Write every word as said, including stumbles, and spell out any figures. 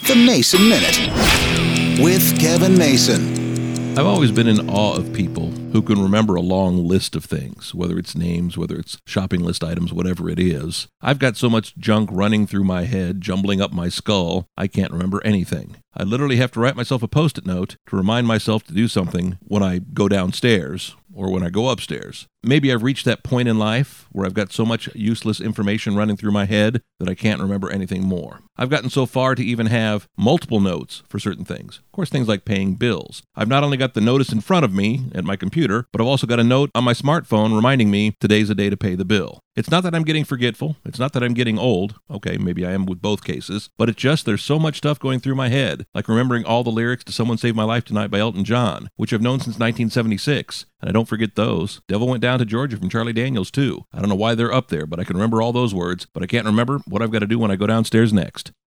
The Mason Minute with Kevin Mason. I've always been in awe of people who can remember a long list of things, whether it's names, whether it's shopping list items, whatever it is. I've got so much junk running through my head, jumbling up my skull, I can't remember anything. I literally have to write myself a Post-it note to remind myself to do something when I go downstairs or when I go upstairs. Maybe I've reached that point in life where I've got so much useless information running through my head that I can't remember anything more. I've gotten so far to even have multiple notes for certain things. Of course, things like paying bills. I've not only got the notice in front of me at my computer, but I've also got a note on my smartphone reminding me today's the day to pay the bill. It's not that I'm getting forgetful. It's not that I'm getting old. Okay, maybe I am with both cases. But it's just there's so much stuff going through my head, like remembering all the lyrics to Someone Saved My Life Tonight by Elton John, which I've known since nineteen seventy-six. And I don't forget those. Devil Went Down to Georgia from Charlie Daniels, too. I don't know why they're up there, but I can remember all those words, but I can't remember what I've got to do when I go downstairs next.